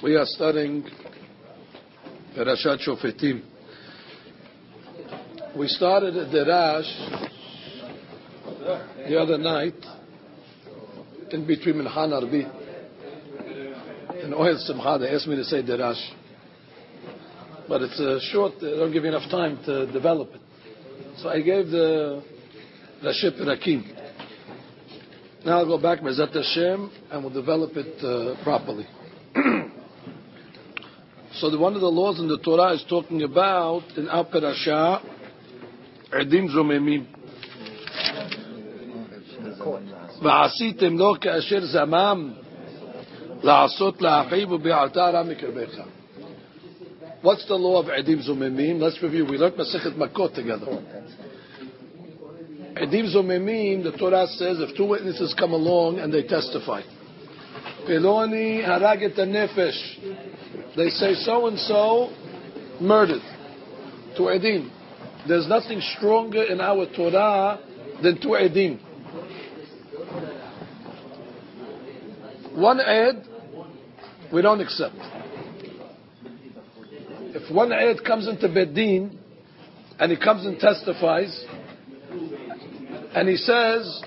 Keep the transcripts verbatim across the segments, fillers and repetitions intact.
We are studying Parashat Shofetim. We started at Derash the other night, in between Mincha and Arbi. In Ohel Simcha, they asked me to say Derash. But it's a short, they don't give you enough time to develop it. So I gave the Rashi Perakim. Now I'll go back, Mezat Hashem, and we'll develop it uh, properly. So the, one of the laws in the Torah is talking about, in our parasha, Edim Zomemim. ועשיתם לו כאשר זמם לעשות לאחיו ובעלתה רע מקרבך. What's the law of Edim Zomemim? Let's review. We learned Masechet Makot together. Edim Zomemim, the Torah says, if two witnesses come along and they testify. Peloni haraget nefesh. They say so and so murdered to Edim. There's nothing stronger in our Torah than to Edim. One Ed, we don't accept. If one Ed comes into Bedin and he comes and testifies and he says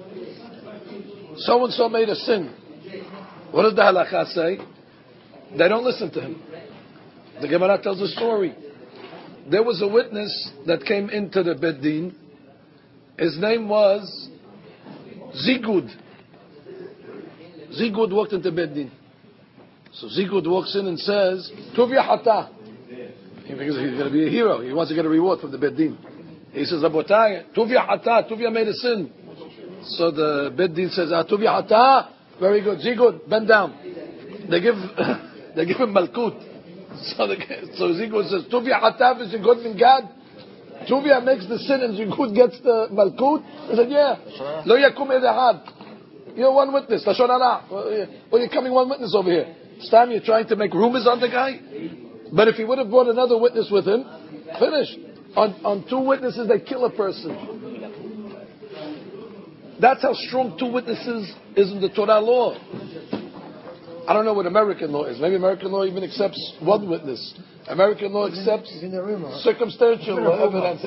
so and so made a sin, what does the halakha say? They don't listen to him. The Gemara tells a story. There was a witness that came into the Beddin. His name was Zigud. Zigud walked into Beddin. So Zigud walks in and says, Tuvya Hata. He thinks he's going to be a hero. He wants to get a reward from the Beddin. He says, Abotai, Tuvya Hata. Tuvya made a sin. So the Beddin says, ah, Tuvya Hata. Very good. Zigud, bend down. They give... They give him Malkut. So, the, so Zigud says, Tuvia Hatav is Zigud min Gad. Tuvia makes the sin and Zigud gets the Malkut. He said, yeah. Lo yakum edahad. You're one witness. Lashon hara. Well, you're coming one witness over here. This time you're trying to make rumors on the guy. But if he would have brought another witness with him, finish. On, on two witnesses, they kill a person. That's how strong two witnesses is in the Torah law. I don't know what American law is. Maybe American law even accepts one witness. American law accepts circumstantial evidence.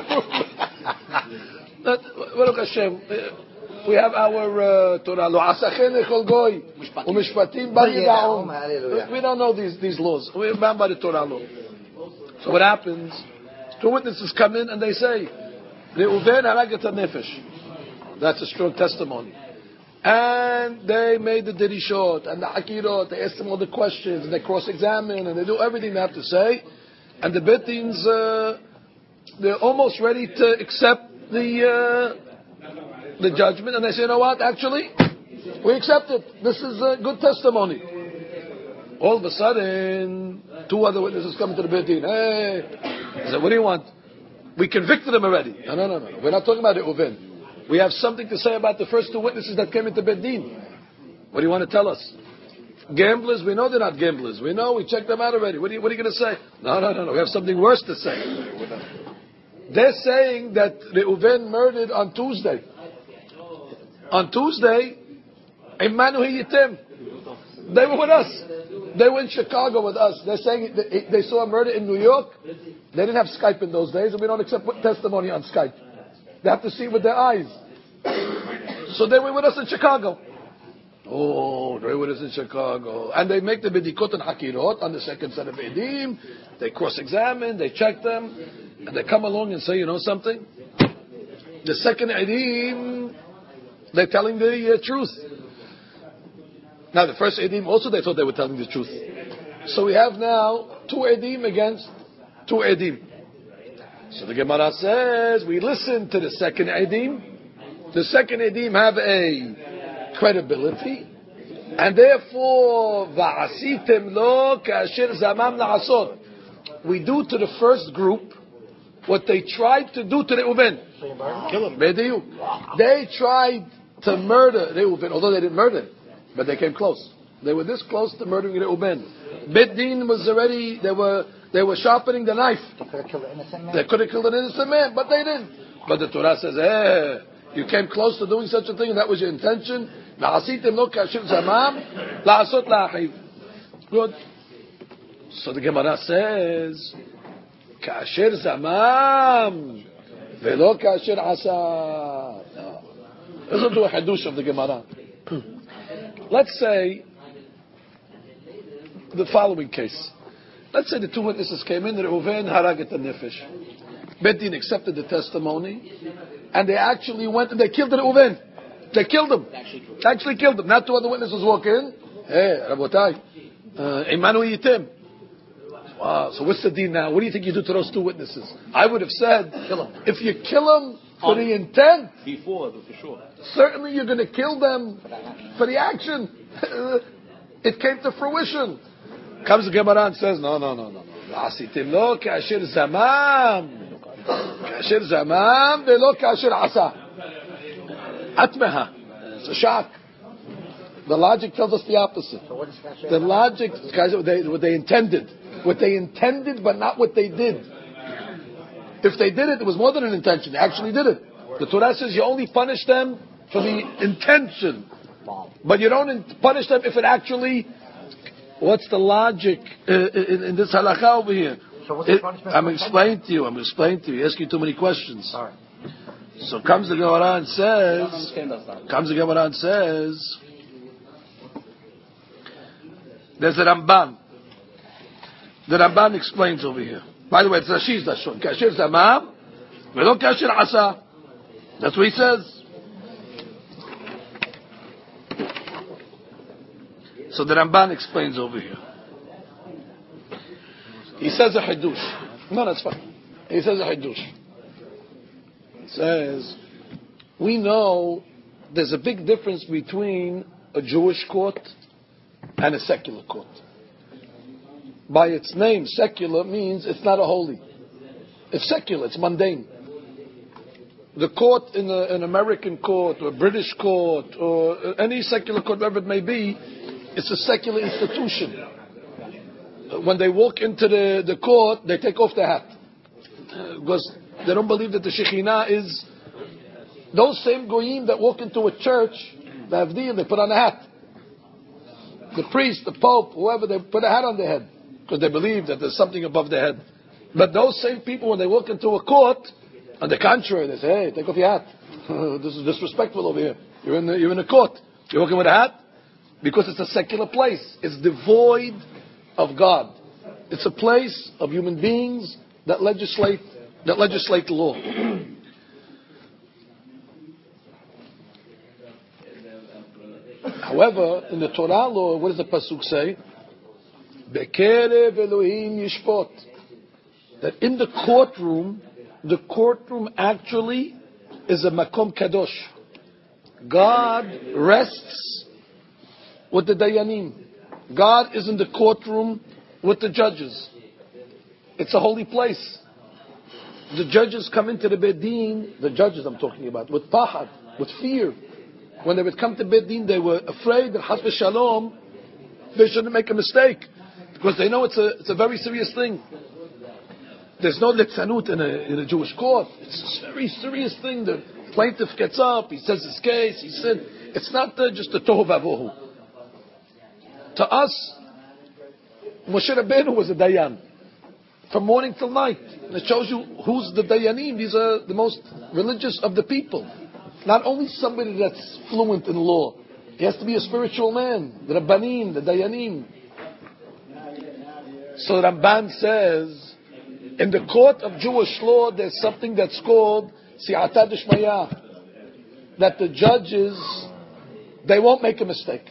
Baruch Hashem, we have our uh, Torah law. We don't know these these laws. We're bound by the Torah law. So what happens? Two witnesses come in and they say, "Reuven haraget nefesh." That's a strong testimony. And they made the dirishot and the akirot. They asked them all the questions and they cross-examine and they do everything they have to say. And the Bettins, uh, they're almost ready to accept the uh, the judgment. And they say, you know what? Actually, we accept it. This is a good testimony. All of a sudden, two other witnesses come into the Bettin. Hey, I said, what do you want? We convicted them already. No, no, no, no. We're not talking about it, Uven. We have something to say about the first two witnesses that came into Beddin. What do you want to tell us? Gamblers? We know they're not gamblers. We know, we checked them out already. What are you, what are you going to say? No, no, no, no. We have something worse to say. They're saying that Reuven murdered on Tuesday. On Tuesday, Emmanuel Yitim. They were with us. They were in Chicago with us. They're saying they saw a murder in New York. They didn't have Skype in those days, and we don't accept testimony on Skype. They have to see with their eyes. So they were with us in Chicago. Oh, they were with us in Chicago. And they make the Bidikot and Hakirot on the second set of Edim. They cross-examine, they check them, and they come along and say, you know something? The second Edim, they're telling the uh, truth. Now the first Edim also they thought they were telling the truth. So we have now two Edim against two Edim. So the Gemara says, we listen to the second Edim. The second Edim have a credibility. And therefore, va'asitem lo kasher zamam la'asot. We do to the first group what they tried to do to Reuven. Kill him. They tried to murder Reuven, although they didn't murder him. But they came close. They were this close to murdering Reuven. Beddin was already, they were... They were sharpening the knife. They could have killed an innocent man, but they didn't. But the Torah says, eh, you came close to doing such a thing, and that was your intention. Good. So the Gemara says, "Kasher zamam, velo kasher asa." No. Listen to a hadush of the Gemara. Let's say the following case. Let's say the two witnesses came in, Reuven harag et nefesh. Bet Din accepted the testimony, and they actually went and they killed Reuven. They killed him. They actually killed him. Not two other witnesses walk in. Hey, Rabotai, Imanu Yitim. Wow. So what's the deal now? What do you think you do to those two witnesses? I would have said, kill them. If you kill them for the intent, before for sure, certainly you're going to kill them for the action. It came to fruition. Comes the Gemara and says, no, no, no, no. Asitim lo kasher zamam, kasher zamam velo kasher asa. Atmeha. It's a shock. The logic tells us the opposite. So what is kasher? The logic, guys, what they, what they intended. What they intended, but not what they did. If they did it, it was more than an intention. They actually did it. The Torah says you only punish them for the intention. But you don't punish them if it actually... What's the logic uh, in, in this halakha over here? So what's the punishment? I'm explaining to you. I'm explaining to you. You're asking too many questions. All right. So comes the Gemara and says... Comes the Gemara and says... There's a Ramban. The Ramban explains over here. By the way, it's Rashi's Lashon. Kasher zamam, velo kasher asa. That's what he says. So the Ramban explains over here. He says a hadush. No, that's fine. He says a hadush. He says, we know there's a big difference between a Jewish court and a secular court. By its name, secular means it's not a holy. If secular, it's mundane. The court in a, an American court or a British court or any secular court, whatever it may be, it's a secular institution. When they walk into the, the court, they take off their hat. Because they don't believe that the Shekhinah is... Those same goyim that walk into a church, the Avdiyim, they put on a hat. The priest, the pope, whoever, they put a hat on their head. Because they believe that there's something above their head. But those same people, when they walk into a court, on the contrary, they say, hey, take off your hat. This is disrespectful over here. You're in, the, you're in a court. You're walking with a hat? Because it's a secular place. It's devoid of God. It's a place of human beings that legislate, that legislate law. However, in the Torah law, what does the pasuk say? Bekerev Elohim yishpot. That in the courtroom, the courtroom actually is a makom kadosh. God rests with the dayanim. God is in the courtroom with the judges. It's a holy place. The judges come into the Beit Din, the judges I'm talking about, with pahad, with fear. When they would come to Beit Din, they were afraid that Chas v'Shalom, they shouldn't make a mistake. Because they know it's a, it's a very serious thing. There's no litzanut in a, in a Jewish court. It's a very serious thing. The plaintiff gets up, he says his case, he said, it's not uh, just a tohu vavohu. To us, Moshe Rabbeinu was a dayan. From morning till night. And it shows you who's the dayanim. These are the most religious of the people. Not only somebody that's fluent in law. He has to be a spiritual man. The Rabbanim, the dayanim. So Ramban says, in the court of Jewish law, there's something that's called Siyata D'Shmaya. That the judges, they won't make a mistake.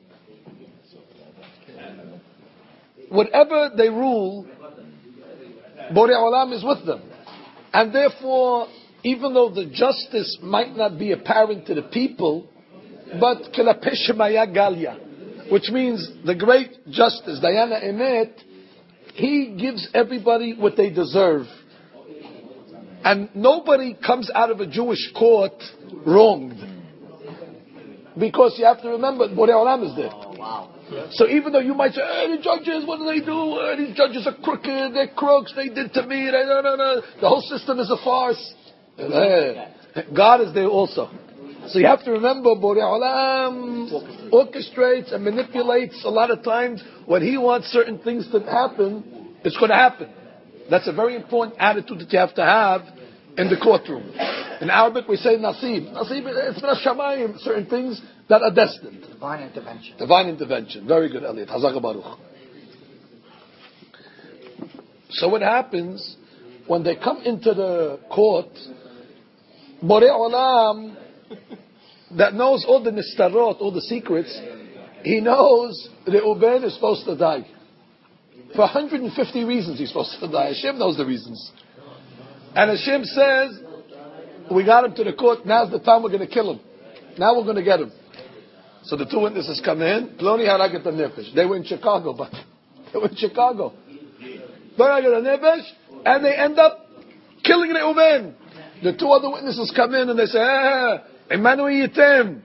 Whatever they rule, Borei Olam is with them. And therefore, even though the justice might not be apparent to the people, but Kelape Shemaya Galia, which means the great justice, Dayana Emet, he gives everybody what they deserve. And nobody comes out of a Jewish court wronged. Because you have to remember, Borei Olam is there. Oh, wow. So even though you might say, hey, the judges, what do they do? Hey, these judges are crooked, they're crooks, they did to me, they, no, no, no. The whole system is a farce. Hey, God is there also. So you have to remember, Borei Olam orchestrates and manipulates a lot of times when he wants certain things to happen, it's going to happen. That's a very important attitude that you have to have in the courtroom. In Arabic we say nasib. Nasib, it's min shamayim, certain things that are destined. Divine intervention. Divine intervention. Very good, Elliot. Hazak Baruch. So what happens when they come into the court, Borei Olam, that knows all the nistarot, all the secrets, he knows Reuben is supposed to die. For one hundred fifty reasons he's supposed to die. Hashem knows the reasons. And Hashem says, we got him to the court, now's the time we're going to kill him. Now we're going to get him. So the two witnesses come in, Ploni haraget nefesh. They were in Chicago, but they were in Chicago. And they end up killing Reuben. The two other witnesses come in and they say, eh, Emmanuel Yitem.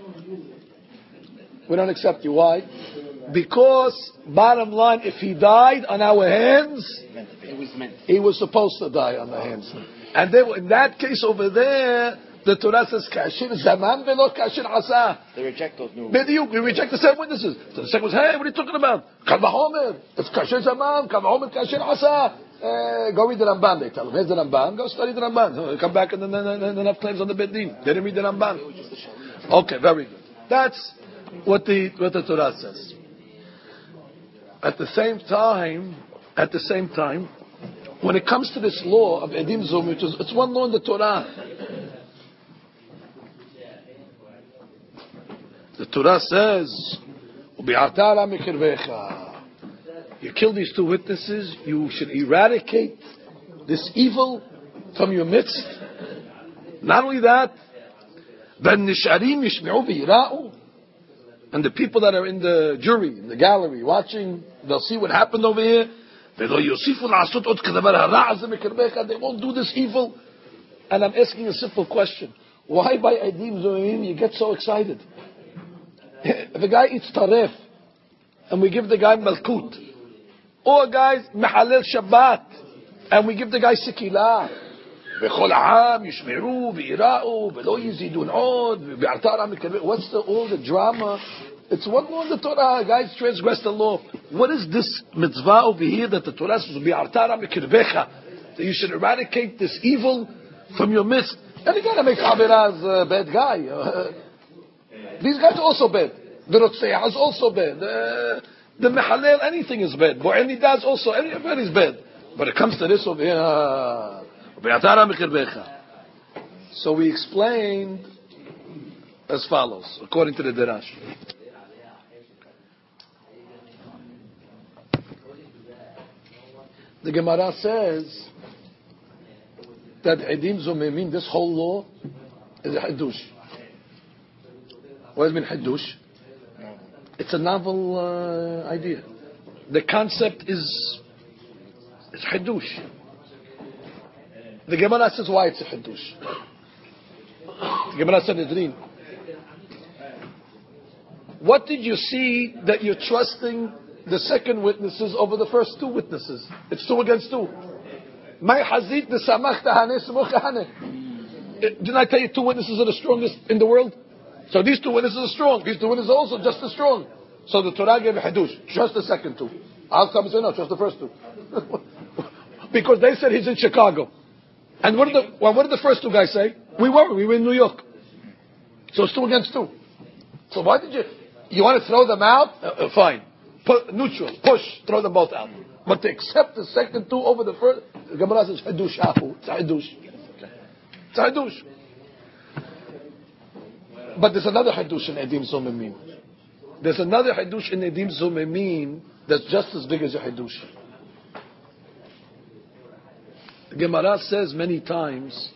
We don't accept you. Why? Because, bottom line, if he died on our hands, he was supposed to die on the hands. And they, in that case over there, the Torah says, Kashir Zaman velo Kashir Asa. They reject those new We reject the same witnesses. So the second was, hey, what are you talking about? Kal Vahomer. It's Kashir Zaman, Kal Vahomer, Kashir Asa. Uh, go read the Ramban, they tell him. Here's the Ramban. Go study the Ramban. So come back and then, then, then, then have claims on the Beit Din. They didn't read the Ramban. Okay, very good. That's what the what the Torah says. At the same time, at the same time, when it comes to this law of Edim Zum, which is it's one law in the Torah. The Torah says, you kill these two witnesses, you should eradicate this evil from your midst. Not only that, and the people that are in the jury, in the gallery, watching, they'll see what happened over here. They won't do this evil. And I'm asking a simple question. Why by Edim Zoim you get so excited? If a guy eats taref, and we give the guy malkut, or a guy's mehalel Shabbat, and we give the guy sikilah, what's the, all the drama? It's one law in the Torah. Guys transgress the law. What is this mitzvah over here that the Torah says, that you should eradicate this evil from your midst? And again, I make Abiraz a bad guy. These guys are also bad. The Rotzeah is also bad. Uh, the Mehalel, anything is bad. Bo'eni does also, everything is bad. But it comes to this over here. So we explained as follows, according to the Derash. The Gemara says that Edim Zomemim, this whole law, is a Hiddush. What does it mean Hiddush? It's a novel uh, idea. The concept is, is Hiddush. The Gemara says why it's a Hiddush. The Gemara said, Idrin, what did you see that you're trusting the second witnesses over the first two witnesses? It's two against two. My hazit the samach tahane smuch kahane. Didn't I tell you two witnesses are the strongest in the world? So these two witnesses are strong. These two witnesses are also just as strong. So the Torah gave a Hiddush. Trust the second two. I'll come and say no, trust the first two. Because they said he's in Chicago. And what did the well, what did the first two guys say? We were, we were in New York. So it's two against two. So why did you you want to throw them out? Uh, uh, fine. Put, neutral, push, throw them both out. But to accept the second two over the first, the Gemara says Hiddush ahu. It's a Hiddush. It's a Hiddush. But there's another Hiddush in Edim Zomemim. There's another Hiddush in Edim Zomemim that's just as big as a Hiddush. The Gemara says many times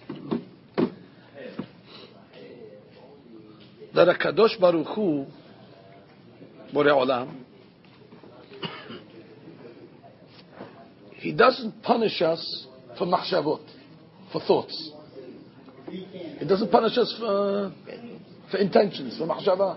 that a Kadosh Baruch Hu, Borei Olam, He doesn't punish us for machshavot, for thoughts. He doesn't punish us for, for intentions, for machshavah.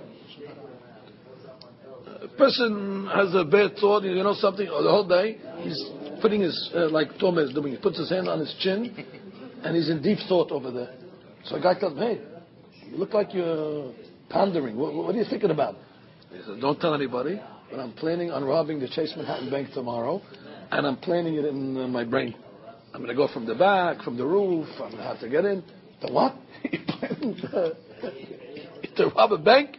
A person has a bad thought, you know something, the whole day, he's putting his, uh, like Tomer is doing, he puts his hand on his chin, and he's in deep thought over there. So a guy tells him, hey, You look like you're pondering. What, what are you thinking about? He said, don't tell anybody, but I'm planning on robbing the Chase Manhattan Bank tomorrow, and I'm planning it in uh, my brain. I'm going to go from the back, from the roof. I'm going to have to get in. The what? You planning to, to rob a bank?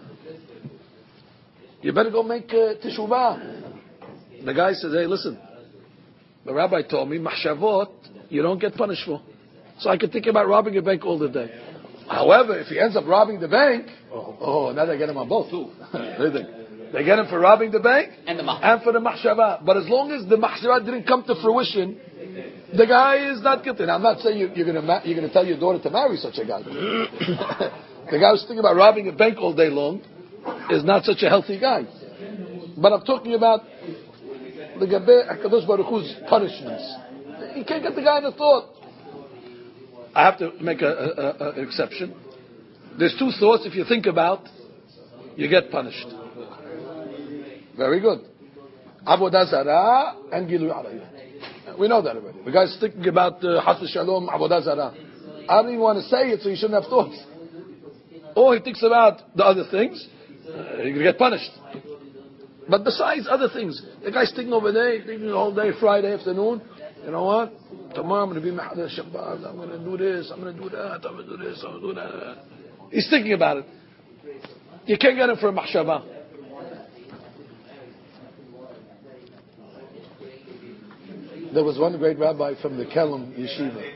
You better go make uh, teshuvah. The guy says, hey, listen, the rabbi told me, mahshavot, you don't get punished for. So I can think about robbing a bank all the day. However, if he ends up robbing the bank, oh, oh now they get him on both too. They get him for robbing the bank and, the and for the mahshavah. But as long as the mahshavah didn't come to fruition, the guy is not guilty. Now, I'm not saying you, you're going ma- you're to tell your daughter to marry such a guy. The guy who's thinking about robbing a bank all day long is not such a healthy guy. But I'm talking about the Gabe HaKadosh Baruch Hu's punishments. You can't get the guy in the thought. I have to make a, a, a, an exception. There's two thoughts. If you think about, you get punished. Very good. Avodah Zarah and Gilui Arayot. We know that already. The guy's thinking about Chas v'Shalom, Avodah Zarah. I don't even want to say it, so you shouldn't have thoughts. Or he thinks about the other things, uh, you're going to get punished. But besides other things, the guy's thinking over there, thinking the whole day, Friday afternoon, you know what? Tomorrow I'm going to be Mahadar Shabbat, I'm going to do this, I'm going to do that, I'm going to do this, I'm going to do that. He's thinking about it. You can't get him for a mahshavah. There was one great rabbi from the Kelm Yeshiva.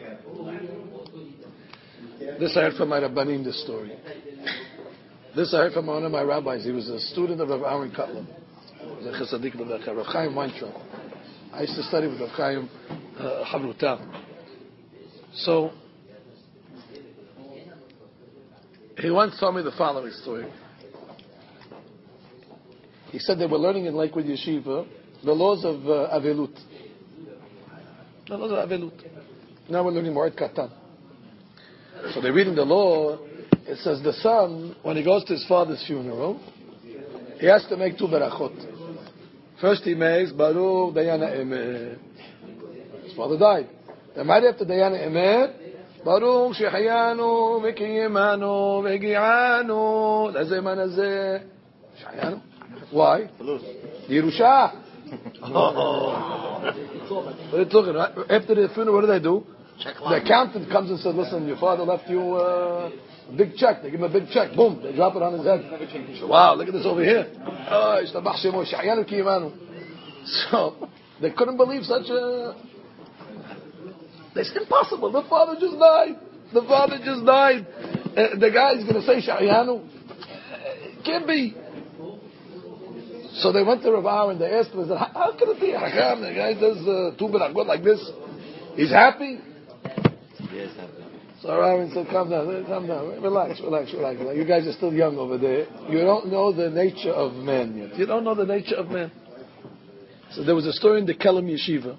This I heard from my Rabbanim, this story. This I heard from one of my rabbis. He was a student of Rav Aaron Kotler. He was a chassadik of Rav Chaim Weintraub. I used to study with Rav Chaim uh, Havruta. So, he once told me the following story. He said they were learning in Lakewood Yeshiva the laws of uh, Avelut. The laws of Avelut. Now we're learning Moed Katan. So they're reading the law. It says the son, when he goes to his father's funeral, he has to make two berachot. First he makes Baruch Dayana Emet. His father died. Then right after Dayana Emet, Baruch Shehayanu V'Kiyemanu V'Gi'anu Lazeh Manazeh Shehayanu. Why? Yerusha. What are you talking about? After the funeral, what do they do? The accountant comes and says, listen, your father left you uh, a big check. They give him a big check. Boom. They drop it on his head. Wow, look at this over here. So, they couldn't believe such a... They said, impossible. The father just died. The father just died. Uh, the guy's going to say Sha'yanu. It can't be. So they went to Rav Aaron and they asked him, how, how can it be? Hakam, the guy does uh, two berachot like this. He's happy? Yes, so Aaron said, calm down, calm down, relax, relax, relax. You guys are still young over there. You don't know the nature of man yet. You don't know the nature of man. So there was a story in the Kelm Yeshiva.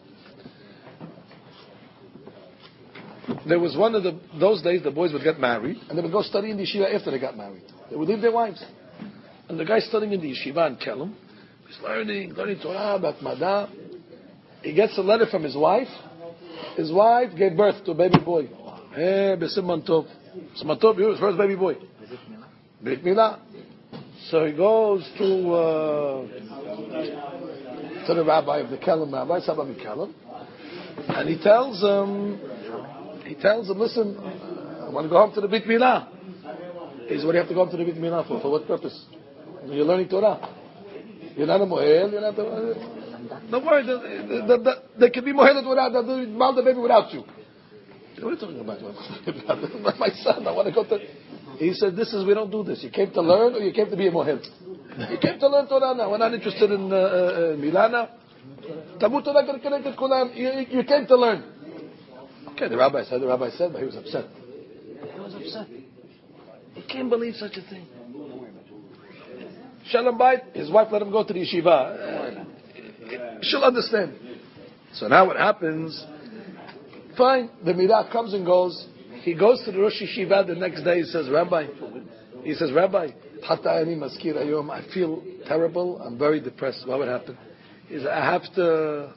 There was one of the, those days the boys would get married and they would go study in the yeshiva after they got married. They would leave their wives. And the guy studying in the yeshiva in Kelm, he's learning, learning Torah, about Mada. He gets a letter from his wife. His wife gave birth to a baby boy. Hey, B'Simman Tov. Simman Tov, his first baby boy. Brit Milah. So he goes to uh, to the rabbi of the Kelm, Rabbi Sabah Kelm, and he tells him, he tells him, listen, I want to go home to the Brit Milah. He says, what do you have to go home to the Brit Milah for? For what purpose? You're learning Torah. You're not a mohel. You're not a... Don't worry. The, the, the, they can be mohelet without the mal the baby without you. What are you talking about? My son, I want to go to. He said, "This is we don't do this. You came to learn, or you came to be a mohel. You came to learn Torah now. We're not interested in uh, uh, Milana. Talmud Torah connected Kulam. You came to learn." Okay, the rabbi said. The rabbi said, but he was upset. He was upset. He can't believe such a thing. Shalom Bayit, his wife let him go to the yeshiva. Uh, she'll understand. So now what happens? Fine, the midah comes and goes. He goes to the Rosh Yeshiva the next day. He says, Rabbi, he says, Rabbi, I feel terrible. I'm very depressed. What would happen? He says, I have to,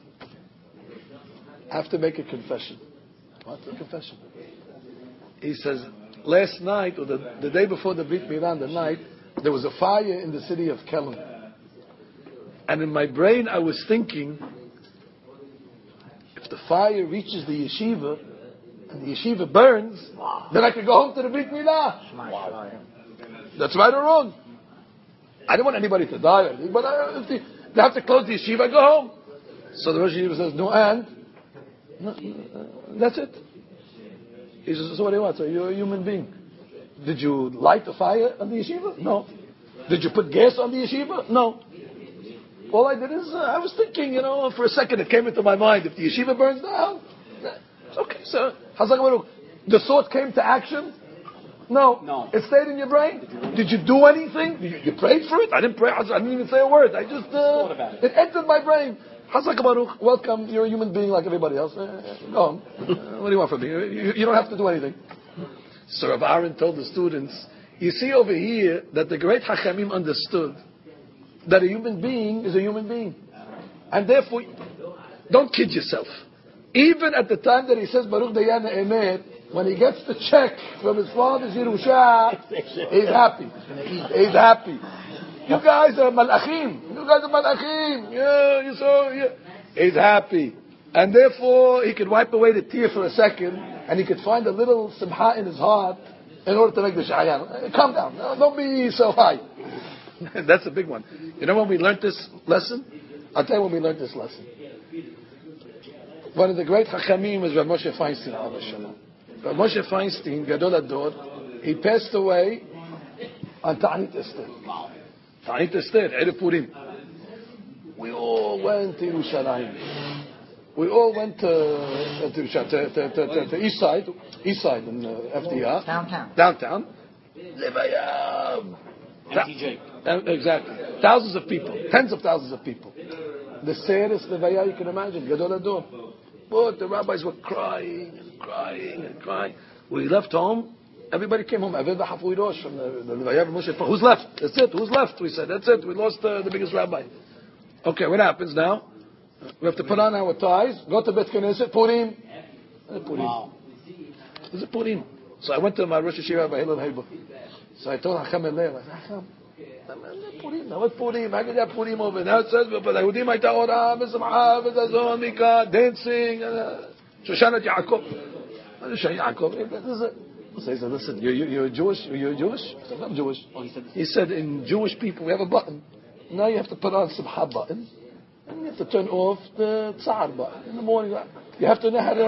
I have to make a confession. What? A confession. He says, last night, or the, the day before the Brit Milah, the night, there was a fire in the city of Kelm. And in my brain, I was thinking, if the fire reaches the yeshiva, and the yeshiva burns, then I could go home to the Brit Milah. Wow. That's right or wrong. I don't want anybody to die, but I, if they, they have to close the yeshiva, I go home. So the Rosh Yeshiva says, no, and? No, uh, that's it. He says, so what do you want? So you're a human being. Did you light the fire on the yeshiva? No. Did you put gas on the yeshiva? No. All I did is, uh, I was thinking, you know, for a second it came into my mind, if the yeshiva burns down, okay, so, the thought came to action? No. No. It stayed in your brain? Did you do anything? You, you prayed for it? I didn't pray. I didn't even say a word. I just, uh, it. it entered my brain. Hazak Baruch, welcome. You're a human being like everybody else. Uh, go home. Uh, what do you want from me? You, you don't have to do anything. So Rav Aaron told the students, you see over here that the great Hachamim understood that a human being is a human being. And therefore, don't kid yourself. Even at the time that he says Baruch Dayan Emet, when he gets the check from his father's Yerusha, he's happy. He's happy. You guys are malachim. You guys are malachim. Yeah, you saw. Yeah. He's happy, and therefore he could wipe away the tear for a second, and he could find a little simcha in his heart in order to make the shayan. Calm down. No, don't be so high. That's a big one. You know when we learned this lesson? I'll tell you when we learned this lesson. One of the great Chachamim was Rav Moshe Feinstein. Rav Moshe Feinstein, Gadol Ador, he passed away on Ta'anit Esther. Ta'anit Esther, Erev Purim. We all went to Yerushalayim. We all went to, to, to, to, to, to, to East Side, East Side in uh, F D R. Downtown. Downtown. Levayam. M T J. Exactly. Thousands of people. Tens of thousands of people. The saddest Levaya you can imagine. Gadol Ador. But the rabbis were crying and crying and crying. We left home. Everybody came home. Aved Hafui Rosh from the Levaya Moshe. Who's left? That's it. Who's left? We said, that's it. We lost uh, the biggest rabbi. Okay, what happens now? We have to put on our ties, go to Bet Knesset, Purim. Purim. Wow. Is it Purim? So I went to my Rosh Yeshiva by Hillel Heiber. So I told Hacham Eleh, I said, Hacham, Purim. Now what's Purim? How could you have Purim over? Now it says, but Yehudim Hayta Ora, V'Samcha, V'Zazon, Mika, dancing, Shoshanat Yaakov. Shoshanat Yaakov. So he said, listen, you're, you're Jewish? You're Jewish? I said, I'm Jewish. He said, in Jewish people, we have a button. Now you have to put on Simcha button. And you have to turn off the Tsar button in the morning. You have to know how to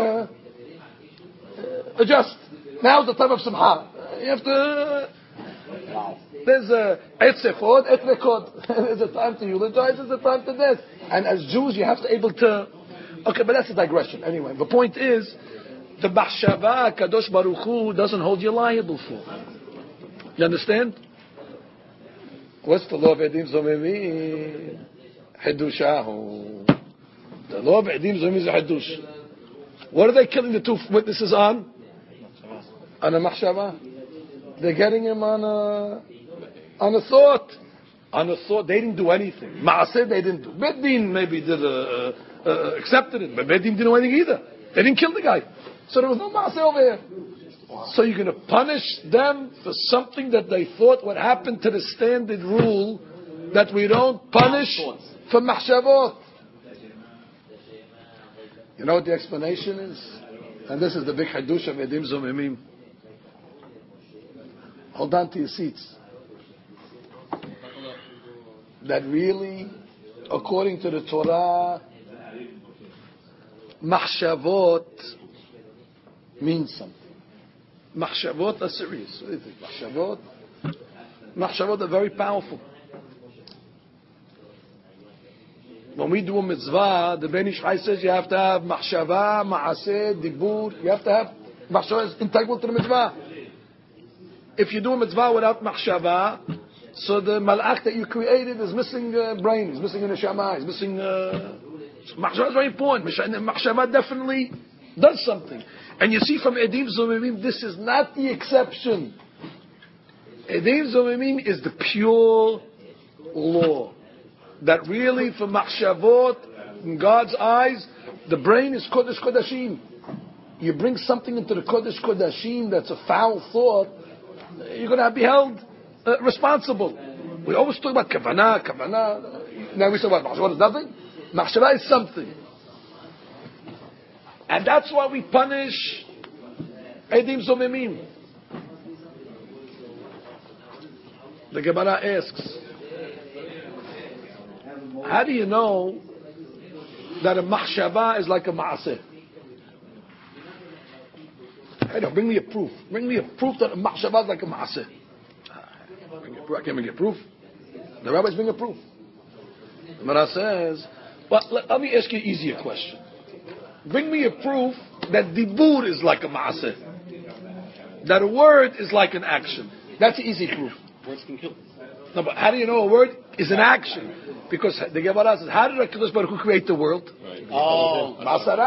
uh, adjust. Now's the time of Simcha. You have to... Uh, there's a Etzechod, Etzechod. There's a time to eulogize, there's a time to dance. And as Jews, you have to able to... Okay, but that's a digression. Anyway, the point is, the Machshava, Kadosh Baruch Hu, doesn't hold you liable for. You understand? What's the law of Edim Zomemi? Hedushahu. The law of Edim Zomemi is a Hedush. What are they killing the two witnesses on? On a Machshava. They're getting him on a, on a thought. On a thought. They didn't do anything. Maaseh, they didn't do. Beddin maybe did a, uh, uh, accepted it, but Beddin didn't do anything either. They didn't kill the guy. So there was no Maaseh over here. Wow. So you're going to punish them for something that they thought would happen to the standard rule that we don't punish for Mahshavot. You know what the explanation is? And this is the big Hadush of Edim Zomemim. Hold on to your seats. That really, according to the Torah, Mahshavot means something. Mahshavot are serious. What do you think? Mahshavot? Mahshavot are very powerful. When we do a mitzvah, the Ben Ish Chai says you have to have Mahshava, Maaseh, Dibur. You have to have Mahshava is integral to the mitzvah. If you do a mitzvah without Mahshava, so the malach that you created is missing uh, brain, is missing a neshama, is missing... Uh, Mahshava is very important. Mahshava definitely does something. And you see from Edim Zomemim, this is not the exception. Edim Zomemim is the pure law. That really, for Mahshavot, in God's eyes, the brain is Kodesh Kodashim. you bring something into the Kodesh Kodashim that's a foul thought, you're going to be held uh, responsible. We always talk about kavanah, kavanah. Now we say what? Machshavah is nothing? Machshavah is something. And that's why we punish Edim Zomemim. The Gemara asks, how do you know that a machshavah is like a ma'aseh? Hey, no, bring me a proof. Bring me a proof that a machshavah is like a ma'aseh. I can't bring a proof. The rabbis bring a proof. The Gemara says, but let, let me ask you an easier question. Bring me a proof that dibur is like a ma'aseh. That a word is like an action. That's an easy proof. Words can kill. No, but how do you know a word is an action? Because the Gemara says, how did HaKadosh Baruch Hu create the world? Oh.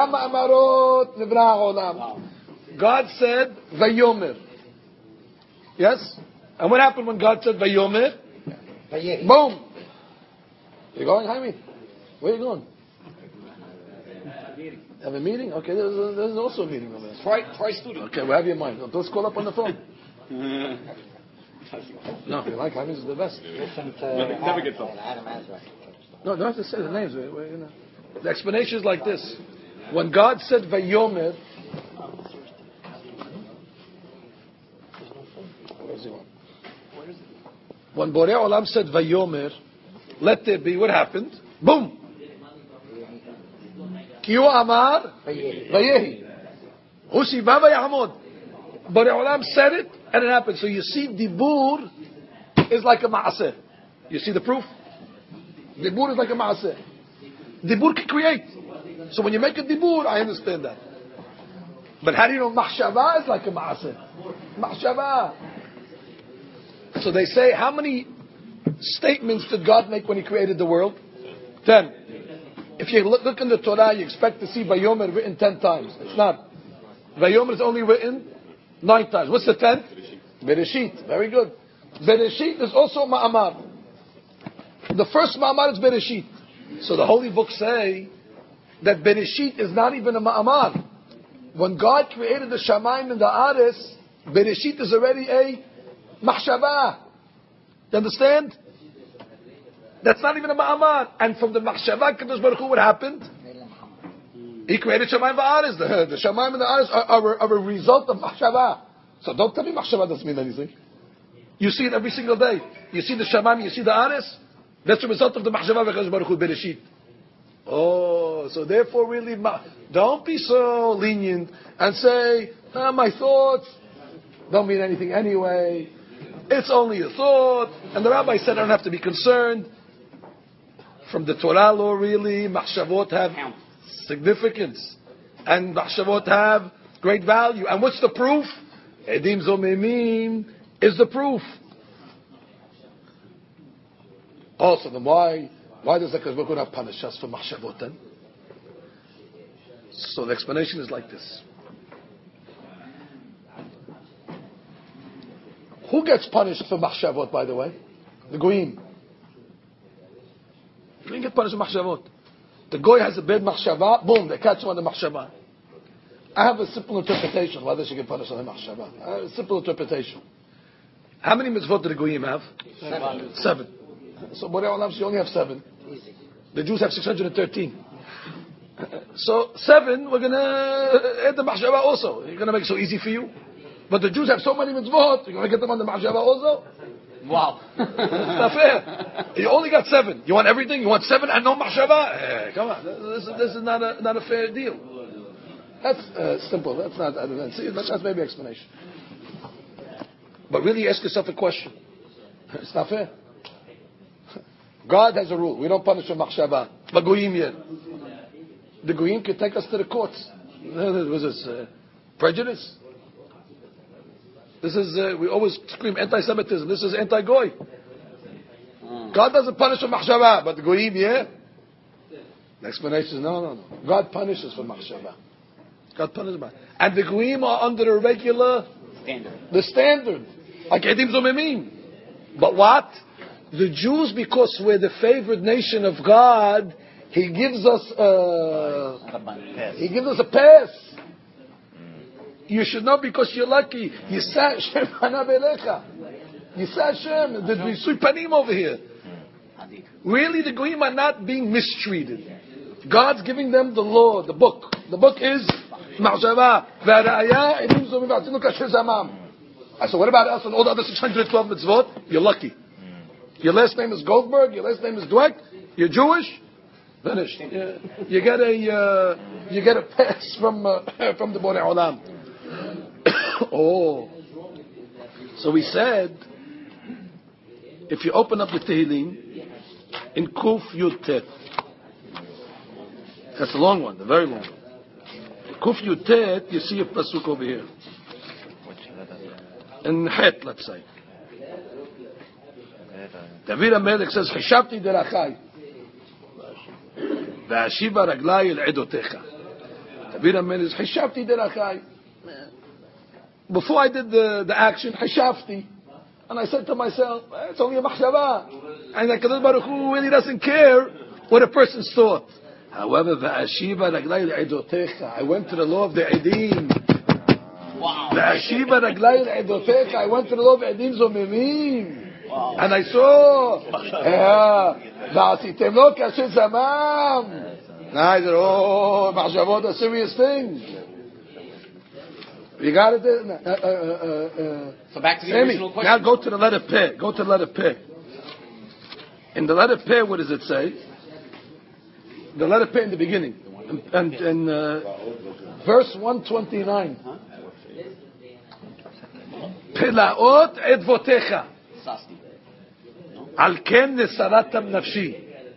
God said, Vayomer. Yes? And what happened when God said Vayomer? Boom. You going, Jaime? Where are you going? Have a meeting? Okay, there's, there's also a meeting over there. Try, try student. Okay, well, have your mind. Let's call up on the phone. No, you like Jaime is the best. Listen to Never gets old. Adam Azra. No, don't have to say the names. We- we- you know. The explanation is like this. When God said Vayomer, when Borei Olam said Vayomer, let there be, what happened? Boom! Kiyu Amar Vayehi. Husiba Vayamod. Borei Olam said it, and it happened. So you see, Dibur is like a Ma'aseh. You see the proof? Dibur is like a Ma'aseh. Dibur can create. So when you make a Dibur, I understand that. But how do you know Mahshavah is like a Ma'aseh? Mahshavah. So they say, how many statements did God make when He created the world? Ten. If you look, look in the Torah, you expect to see Vayomer written ten times. It's not. Vayomer is only written nine times. What's the tenth? Bereshit. Very good. Bereshit is also Ma'amar. The first Ma'amar is Bereshit. So the holy books say that Bereshit is not even a Ma'amar. When God created the Shamayim and the Ares, Bereshit is already a Mahshavah. You understand? That's not even a Ma'amar. And from the Mahshavah, Kadosh Baruch Hu, what happened? He created Shamayim and Ares. The, the Shamayim and the Ares are, are, are a result of Mahshavah. So don't tell me Mahshavah doesn't mean anything. You see it every single day. You see the Shamayim, you see the Ares. That's the result of the Mahshavah of Kadosh Baruch Hu, Bereshit. Oh, so therefore really, don't be so lenient and say, ah, my thoughts don't mean anything anyway. It's only a thought. And the rabbi said I don't have to be concerned. From the Torah law, really, Mahshavot have significance. And Mahshavot have great value. And what's the proof? Edim Zomemim is the proof. Also, then why, why does the Kadosh not punish us for Mahshavot then? So the explanation is like this. Who gets punished for Mahshavot, by the way? The Goyim. You didn't get punished for Mahshavot. The Goy has a bad Mahshavah, boom, they catch him on the Mahshavah. I have a simple interpretation why they should get punished on the Mahshavah. I have a simple interpretation. How many mitzvot do the Goyim have? Seven. Seven. So Borei Olam, you only have seven. Easy. The Jews have six hundred thirteen. So seven, we're going to add the Mahshavah also. You're going to make it so easy for you. But the Jews have so many mitzvot, you're going to get them on the Mahshavah also? Wow. It's not fair. You only got seven. You want everything? You want seven and no Mahshavah? Eh, come on. This, is- this is not a, not a fair deal. That's uh, simple. That's not, I don't know. See, that's that's maybe explanation. But really ask yourself a question. It's not fair. God has a rule. We don't punish for Mahshavah. But Goyim yet. The Goyim can take us to the courts. Was this uh, prejudice? This is, uh, we always scream anti-Semitism. This is anti-Goy. Mm. God doesn't punish for Mahshavah, but the Goyim, yeah? The explanation is no, no, no. God punishes for Mahshavah. God punishes. And the Goyim are under a regular Standard. the standard. Like Edim Zomemim. But what? The Jews, because we're the favored nation of God, He gives us a, He gives us a pass. You should know because you're lucky. Yisa Hashem Hana Belecha. Yisa Hashem. There's Visui Panim over here. Really, the Goyim are not being mistreated. God's giving them the law, the book. The book is Ma'zava. V'araya edim zomim v'atzinu kasher zamam. I said, what about us and all the other six hundred twelve mitzvot? You're lucky. Your last name is Goldberg. Your last name is Dweck. You're Jewish. Finished. You, you get a uh, you get a pass from uh, from the Borei Olam. Oh, so we said, if you open up the Tehillim in Kuf Yud Tet, that's a long one, the very long one. In Kuf Yud Tet, you see a pasuk over here. In Het, let's say. David HaMelech says, "Hishavti derachai, ve'ashiva raglai el edotecha." David HaMelech says, "Hishavti derachai." Before I did the, the action, Hishavti, and I said to myself, it's only a machshava, and HaKadosh Baruch Hu really doesn't care what a person's thought. However, ve'ashiva raglai el edotecha, I went to the law of the edim. Ve'ashiva raglai el edotecha, I went to the law of edim zomimim. Wow. And I saw, Va'asitem lo kasher zamam. Now I said, oh, machshavot are serious things. You got it there? Uh, uh, uh, uh, so back to the Sammy, original question. now go to the letter P. Go to the letter P. In the letter P, what does it say? The letter P in the beginning. And, and, and uh, verse one twenty-nine. Pelaot edvotecha. Al ken nesaratam nafshi.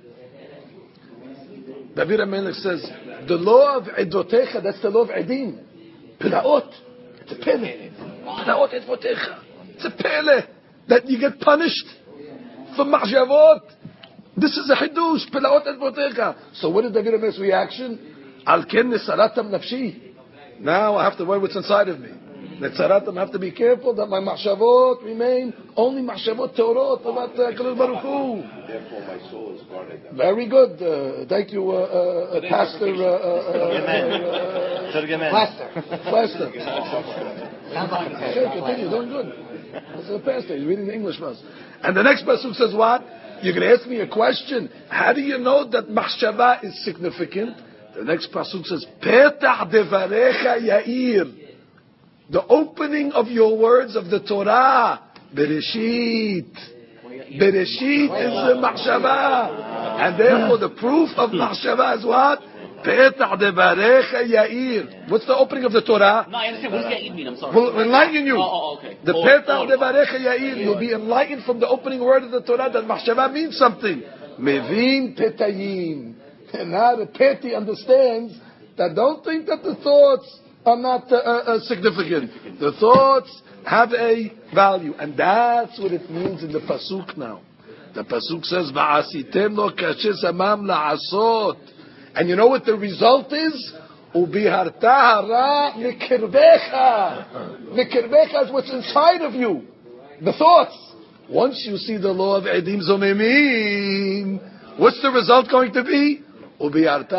David HaMelech says, the law of edotecha, that's the law of edim. Pelaot. It's a pele. Pelaot edvotecha. It's a pele. That you get punished for machshavot. This is a hidush. Pelaot edvotecha. So what is David HaMelech's reaction? Al ken nesaratam nafshi. Now I have to worry what's inside of me. Netzaratam, I have to be careful that my machshavot remain only machshavot teorot about HaKadosh Baruch Hu. Therefore, my soul is guarded. Very good. Uh, thank you, uh, uh, Pastor. Uh, uh, uh, Plaster. Plaster. Sounds like a Sure, continue. Doing good. This is a pastor. He's reading the English verse. And the next pasuk says what? You're going to ask me a question. How do you know that machshava is significant? The next pasuk says, Petach devarecha yair. The opening of your words of the Torah, Bereshit. Bereshit is the machshava. And therefore the proof of machshava is what? Petach devarecha yair. What's the opening of the Torah? No, I understand. What does yair mean? I'm sorry. Will enlighten you. Oh, oh okay. The Petach devarecha yair. You'll be enlightened from the opening word of the Torah that machshava means something. Mevin petayim. And now the peti understands that don't think that the thoughts are not uh, uh, significant. The thoughts have a value, and that's what it means in the pasuk now. The pasuk says, "Va'asitem lo kasher samam la'asot," and you know what the result is? "Ubiharta hara mikirbecha." Mikirbecha is what's inside of you, the thoughts. Once you see the law of edim zomimim, what's the result going to be? What's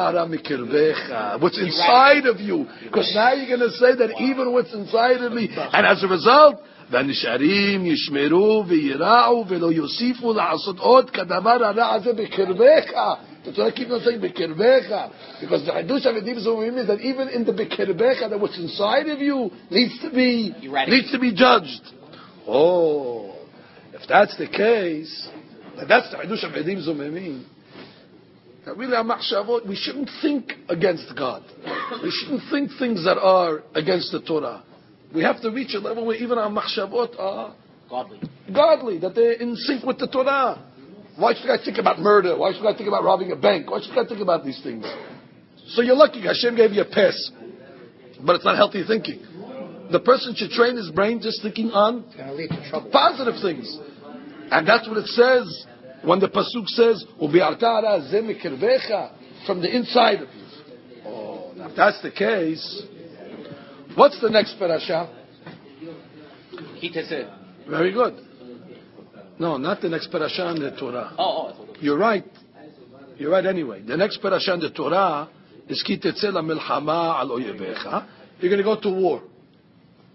inside of you? Because now you're going to say that even what's inside of me, and as a result, והנשארים ישמרו ויראו ולא יוסיפו לעשות עוד כדבר הרע הזה בקרבך. That's why I keep on saying בקרבך, because the Hadush of Edim Zomim is that even in the b'kirbecha, that what's inside of you needs to be needs to be judged. Oh, if that's the case, that's the Hadush of Edim Zomim. That really our machshavot, we shouldn't think against God. We shouldn't think things that are against the Torah. We have to reach a level where even our machshavot are godly. godly, that they're in sync with the Torah. Why should I think about murder? Why should I think about robbing a bank? Why should I think about these things? So you're lucky, Hashem gave you a pass. But it's not healthy thinking. The person should train his brain just thinking on positive things. And that's what it says when the pasuk says, "Ubi'artara ze mikirbecha," from the inside of you. Oh, now if that's the case, what's the next parasha? Kitesed. Very good. No, not the next parasha in the Torah. Oh, oh. You're right. You're right anyway. The next parasha in the Torah is Ki tetzeh lamilchama al oyevecha. You're going to go to war.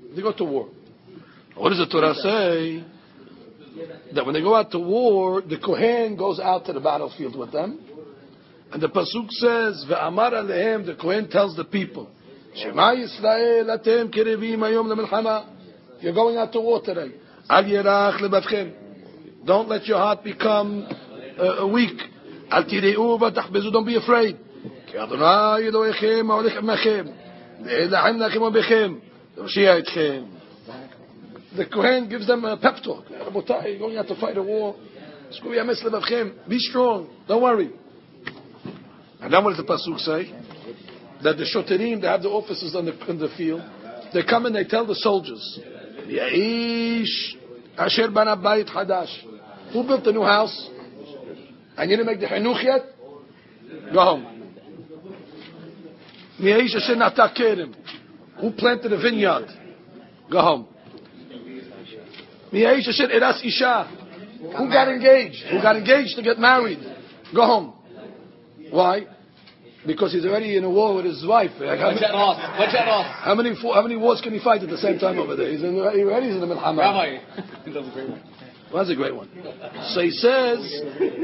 They go to war. What does the Torah say? That when they go out to war, the Kohen goes out to the battlefield with them. And the Pasuk says, Ve'amar alehem, the Kohen tells the people, Shema Yisrael, atem kerevim hayom le'melchama. You're going out to war today. Al yerach lebavchem. Don't let your heart become uh, weak. Al tireu v'tachbezu. Don't be afraid. Ki Adonai Elohechem ha'olech imachem. Ve'elachem lachem obechem. Yoshia etchem. The Kohen gives them a pep talk. Rabotai, you're going out to fight a war. Be strong. Don't worry. And then what does the Pasuk say? That the shoterim, they have the officers on the, in the field. They come and they tell the soldiers, Ya'ish asher bana bayit hadash. Who built the new house? And you didn't make the chinuch yet? Go home. Ya'ish asher nata kerem. Who planted a vineyard? Go home. Ya'ish asher eras isha. Who got engaged? Who got engaged to get married? Go home. Why? Because he's already in a war with his wife. Like how, many, how many how many wars can he fight at the same time over there? He's in, he already in the milchama. Rabbi, that's a great one. Well, that's a great one. So he says,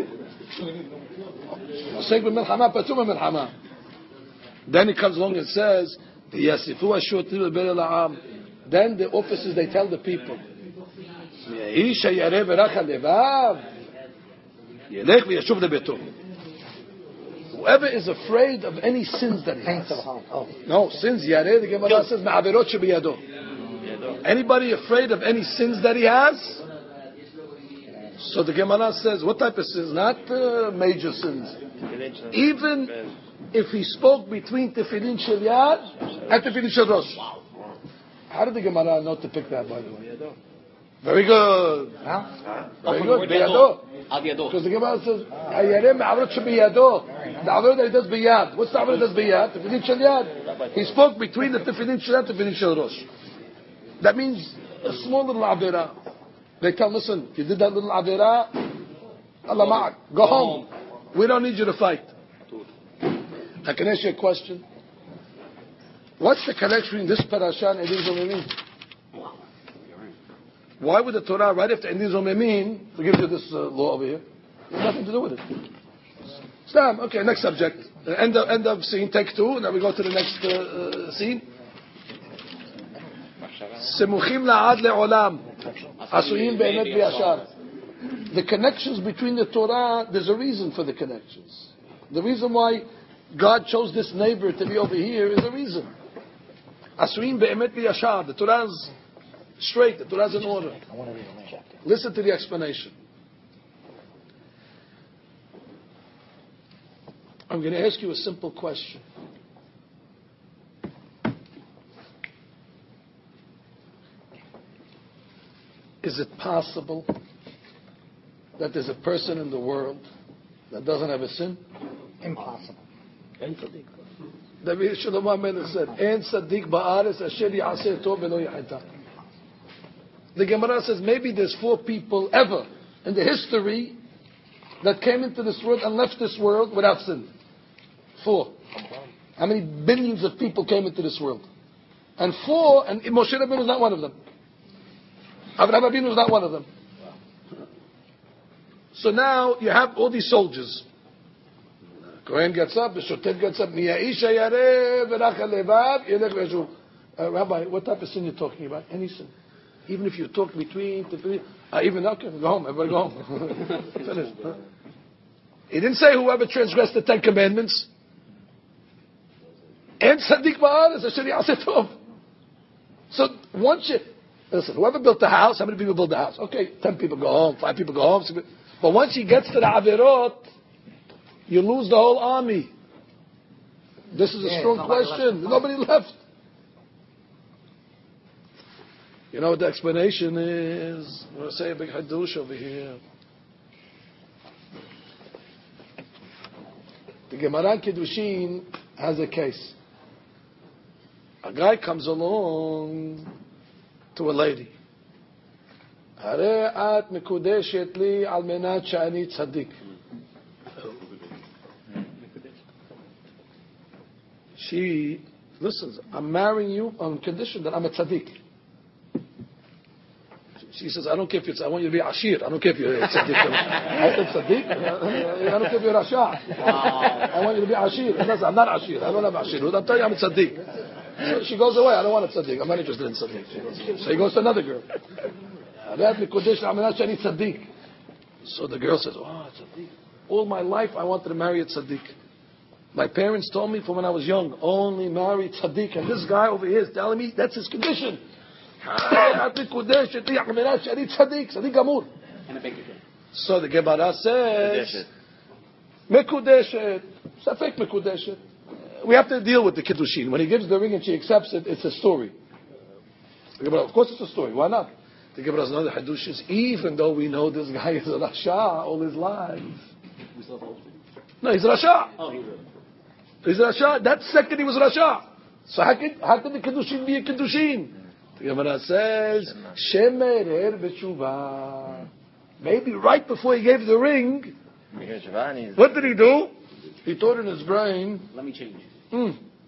then he comes along and says, then the officers, they tell the people, whoever is afraid of any sins that he has. No, sins, yareh, the Gemara says, ma'averot shebiyado. Anybody afraid of any sins that he has? So the Gemara says, what type of sins? Not uh, major sins. Even if he spoke between tefillin shel yad and tefillin shel rosh. How did the Gemara know to pick that, by the way? Very good. Huh? Very good. Biyado. Because the Gemara says, "Hayarem ma'avrot shebiyado." The avot that he does biyad. What's the avot that does biyad? Tefillin shel yad. He spoke between the tefillin shel yad and tefillin shel rosh. That means a small little avera. They tell, listen, if you did that little avera, Allah ma'ak, go home. We don't need you to fight. I can ask you a question. What's the connection between this parasha and Edin Zomemin? Why would the Torah, right after Edin Zomemin, to give you this uh, law over here? There's nothing to do with it. Stam, okay, next subject. Uh, end, of, end of scene, take two, and then we go to the next uh, uh, scene. Semuchim la'ad le'olam. Asuyim be'emet bi'ashar. The connections between the Torah, there's a reason for the connections. The reason why God chose this neighbor to be over here is a reason. Asuyim be'emet bi'ashar. The Torah is straight. The Torah is in order. Listen to the explanation. I'm going to ask you a simple question. Is it possible that there's a person in the world that doesn't have a sin? Impossible. David Shlomo HaMelech said, "En tzaddik ba'aretz asher ya'aseh tov v'lo yachata." The Gemara says maybe there's four people ever in the history that came into this world and left this world without sin. Four. How many billions of people came into this world? And four, and Moshe Rabbeinu is not one of them. Avraham Avinu is not one of them. So now you have all these soldiers. Kohen gets up, the shotet gets up. Uh, Rabbi, what type of sin are you talking about? Any sin. Even if you talk between, uh, even okay, go home. Everybody go home. Finish. Huh? He didn't say whoever transgressed the Ten Commandments. And tzaddik ba'aretz asher ya'aseh tov. So once you listen, whoever built the house, how many people built the house? Okay, ten people go home, five people go home. But once he gets to the averot, you lose the whole army. This is a yeah, strong nobody question. Left. Nobody left. You know what the explanation is? I'm going to say a big hadush over here. The Gemara Kiddushin has a case. A guy comes along to a lady. הרי את מקודשת לי על מנת שאני צדיק. She listens. I'm marrying you on condition that I'm a tzaddik. He says, I don't care if it's, I want you to be Ashir. I don't care if you're a tzaddik. I said, tzaddik? I don't care if you're Rasha. Wow. I want you to be Ashir. I'm not Ashir. I don't have Ashir. I'm telling you I'm a tzaddik. So she goes away. I don't want a tzaddik. I'm not interested in tzaddik. So he goes to another girl. So the girl says, oh, tzaddik. All my life I wanted to marry a tzaddik. My parents told me from when I was young, only marry tzaddik. And this guy over here is telling me that's his condition. So the Gemara says, Mekudeshet, Safek Mekudeshet. We have to deal with the Kiddushin. When he gives the ring and she accepts it, it's a story. Of course it's a story. Why not? The Gemara says, no, the Hadush is, even though we know this guy is a Rasha all his life. No, he's a Rasha. Oh, he's a He's a Rasha. That second he was Rasha. So how can, how can the Kiddushin be a Kiddushin? The Gemara says, Shemer her b'tshuva. Maybe right before he gave the ring, what did he do? He thought in his brain, let me change. Hmm.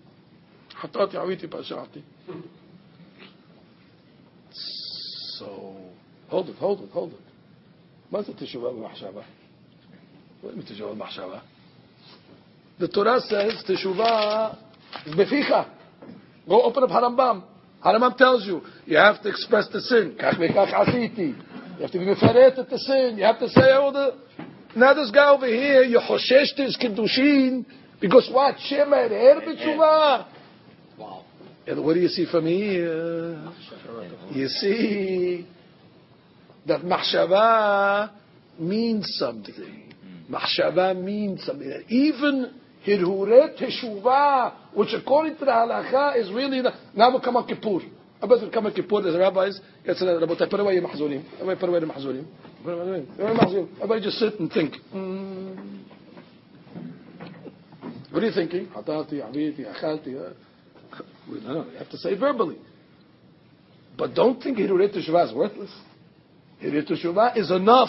So, hold it, hold it, hold it. ماذا تشوفه المحشبة? What do you mean تشوفه المحشبة? The Torah says teshuvah is beficha. Go open up Harambam. Harambam tells you you have to express the sin. Kach vekach asiti. You have to be meferet at the sin. You have to say all the. Now this guy over here, you hoshesh to his kiddushin because what? Shemer her b'teshuvah. Wow. And what do you see from here? You see that machshava means something. Machshava means something. Even Hirhuret Teshuvah, which according to the halacha is really the, now will come on Kippur. About to come on Kippur, there's rabbis. It's a Rabotai, put away your mahzurim. Put away the mahzurim. Everybody just sit and think. Mm. What are you thinking? Hatati, Abiti, Achalti. No, no, you have to say verbally. But don't think Hirhuret Teshuvah is worthless. Hirhuret Teshuvah is enough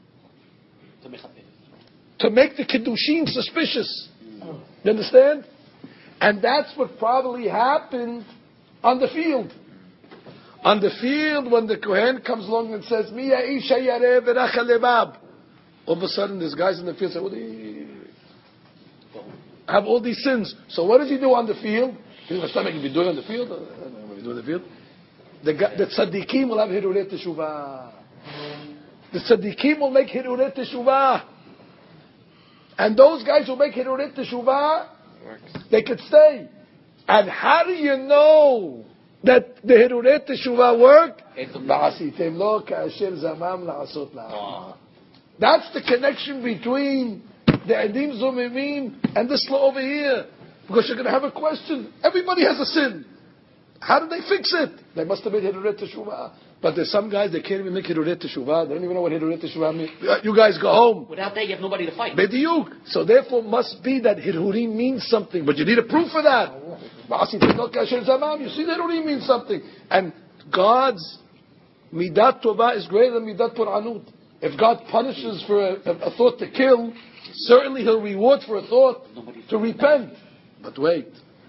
to make the Kiddushin suspicious. You understand? And that's what probably happened on the field. On the field, when the Kohen comes along and says, Miya isha yareh v'racha lebab. All of a sudden, this guy's in the field say, what do you have all these sins. So what does he do on the field? He's going to be doing on the field? I don't know what he do on the field. The, the tzaddikim will have hiruret teshuvah. The tzaddikim will make hiruret teshuvah. And those guys who make hiruret teshuvah, they could stay. And how do you know that the hiruret teshuvah work? That's the connection between the edim zomimim and this law over here. Because you're going to have a question. Everybody has a sin. How did they fix it? They must have made hiruret teshuvah. But there's some guys, they can't even make hiruret teshuvah. They don't even know what hiruret teshuvah means. You guys go home. Without that, you have nobody to fight. Bediuk. So therefore must be that hirurim means something. But you need a proof for that. You see that hirurim means something. And God's midat tovah is greater than midat puranut. If God punishes for a, a, a thought to kill, certainly He'll reward for a thought to repent. But wait.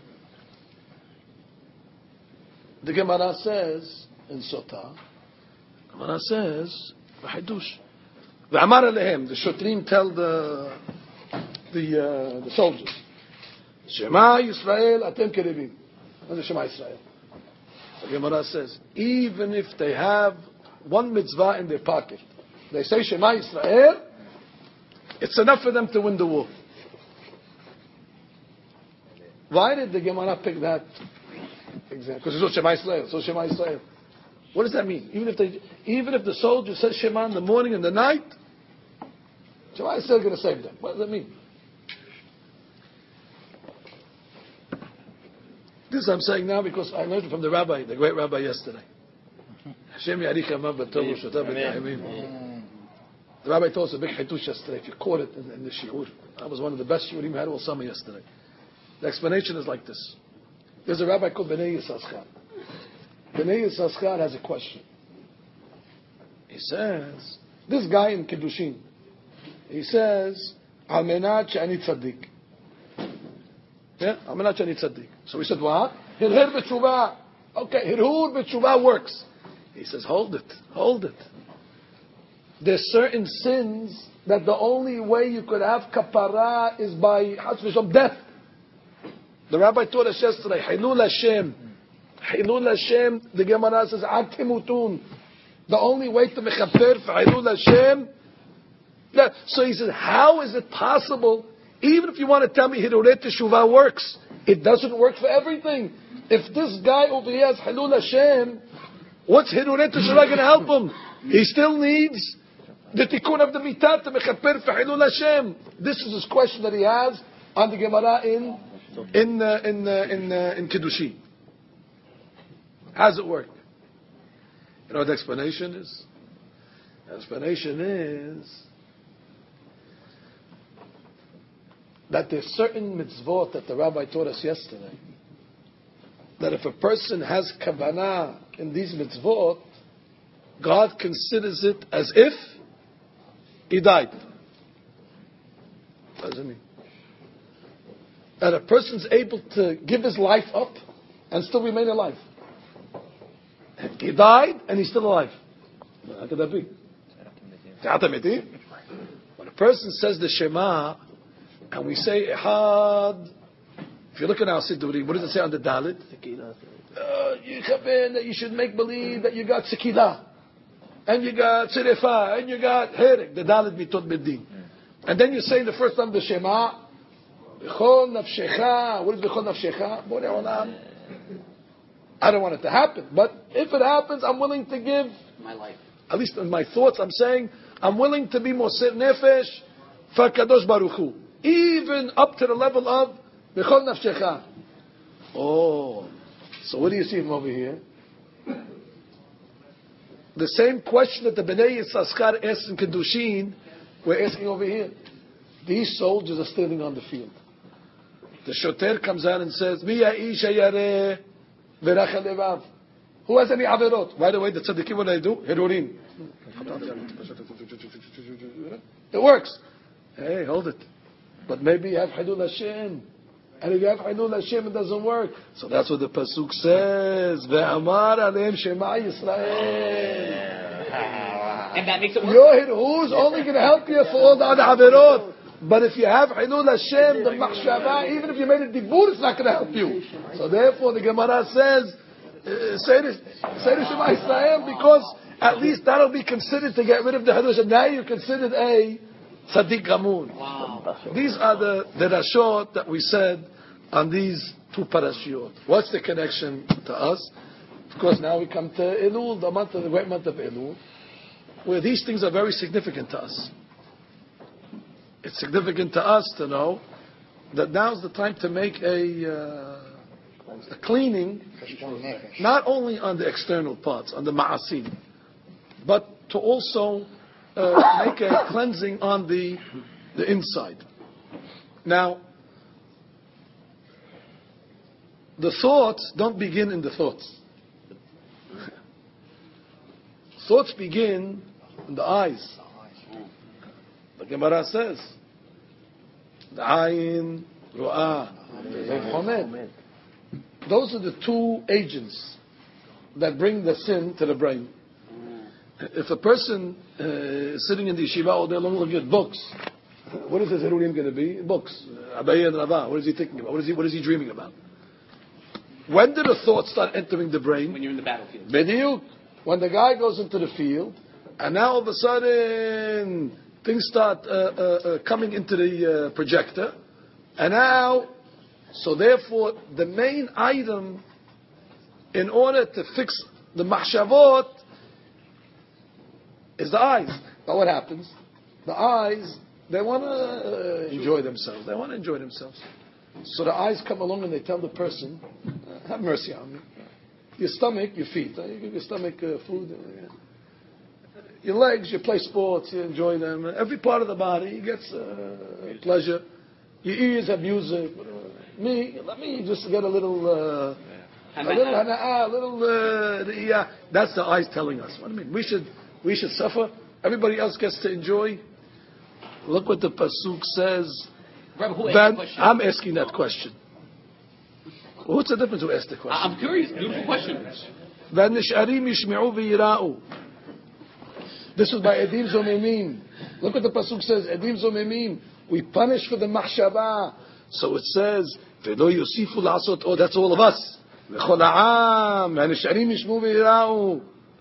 The Gemara says in Sotah, Gemara says, V'hadush. V'amar alehem, the Shotrim tell the the, uh, the soldiers, Shema Yisrael atem kerevim. What is Shema Yisrael? The Gemara says, even if they have one mitzvah in their pocket, they say Shema Yisrael, it's enough for them to win the war. Why did the Gemara pick that example? Because it's all Shema Yisrael. So Shema Yisrael. What does that mean? Even if they, even if the soldier says Shema in the morning and the night, Shema Yisrael is going to save them. What does that mean? This I'm saying now because I learned from the rabbi, the great rabbi yesterday. Hashem yarich yamav b'tov u'shotah b'na'imim. The rabbi told us a big hitush yesterday. If you caught it in, in the shiur, that was one of the best shiurim we had all summer yesterday. The explanation is like this. There's a rabbi called Bnei Yissaschar. Bnei Yissaschar has a question. He says, this guy in Kiddushin, he says, Al menat she'ani tzaddik. Yeah? Al menat she'ani tzaddik. So we said, what? Hirhur b'tshuvah. Okay, hirhur b'tshuvah works. He says, hold it, hold it. There's certain sins that the only way you could have kapara is by death. The rabbi taught us yesterday, Hilul Hashem. Hilul Hashem, the Gemara says, Ad timutun. The only way to mechaper for Hilul Hashem. So he says, how is it possible, even if you want to tell me Hiruret Teshuvah works, it doesn't work for everything. If this guy over here has Hilul Hashem, what's Hiruret Teshuvah going to help him? He still needs the tikkun of the mitat to mechaper for Hilul Hashem. This is his question that he has on the Gemara in in uh, in uh, in uh, in Kiddushin. How does it work? You know what the explanation is? The explanation is that there's certain mitzvot that the rabbi taught us yesterday, that if a person has kavanah in these mitzvot, God considers it as if he died. What does it mean? That a person's able to give his life up and still remain alive. He died and he's still alive. How could that be? When a person says the Shema, and we say Ehad, if you look at our Siddurim, what does it say on the Dalit? Uh, you come in that you should make believe that you got Sekidah, and you got Tzirefah, and you got Herek, the Dalit Mitot Bedin. And then you say the first time the Shema, B'chol Nafshecha. What is B'chol Nafshecha? Borei Olam. I don't want it to happen, but if it happens, I'm willing to give my life. At least in my thoughts, I'm saying I'm willing to be Moser Nefesh for Kadosh Baruch Hu, even up to the level of B'chol Nafshecha. Oh, so what do you see from over here? The same question that the Bnei Yissaschar asked in Kiddushin, we're asking over here. These soldiers are standing on the field. The shoter comes out and says, Mi ya'ish hayareh v'rachel levav. Who has any averot? By the way, the tzaddikim, what do they do? Hirurim. It works. Hey, hold it. But maybe you have Hilul Hashem. And if you have Hilul Hashem, it doesn't work. So that's what the pasuk says. Ve'amar aleim Shema Yisrael. And that makes it work. Your Hiru's only going to help you for all the other averot. But if you have Hilul Hashem, the machshava, even if you made a dibur, it's not going to help you. So therefore, the Gemara says, uh, say this, say this Shema Yisrael, because at least that'll be considered to get rid of the Hilul Hashem. Now you're considered a Tzaddik Gamun. Wow. These are the, the rashot that we said on these two parashiyot. What's the connection to us? Of course, now we come to Elul, the month of the great month of Elul, where these things are very significant to us. It's significant to us to know that now's the time to make a, uh, a cleaning, not only on the external parts, on the ma'asim, but to also uh, make a cleansing on the the inside. Now, the thoughts don't begin in the thoughts. Thoughts begin in the eyes. The Gemara says, the ayin, ru'ah, chomed. Those are the two agents that bring the sin to the brain. If a person uh, is sitting in the yeshiva all day long looking at books, what is his hirurim going to be? Books. Abaye and Rava. What is he thinking about? What is he, what is he dreaming about? When do the thoughts start entering the brain? When you're in the battlefield. Bediuk. When the guy goes into the field, and now all of a sudden things start uh, uh, uh, coming into the uh, projector, and now, so therefore, the main item in order to fix the machshavot is the eyes. Now what happens? The eyes, they want to uh, enjoy themselves. They want to enjoy themselves. So the eyes come along and they tell the person, uh, have mercy on me. Your stomach, your feet. Uh, you give your stomach uh, food. Uh, your legs, you play sports, you enjoy them. Every part of the body gets uh, pleasure. Your ears have music. Me, let me just get a little, uh, a little, a little. Uh, yeah, that's the eyes telling us. What I mean, we should, we should suffer. Everybody else gets to enjoy. Look what the pasuk says. Rabbi, who Ben, asked the question? I'm asking that question. What's the difference who asked the question? I'm curious. Beautiful question. והנשארים ישמעו ויראו. This is by Edim Zomimim. Look what the pasuk says. Edim Zomimim. We punish for the machshava. So it says, "V'lo yosifu la'asot." Oh, that's all of us. V'chol ha'am. והנשארים ישמעו ויראו.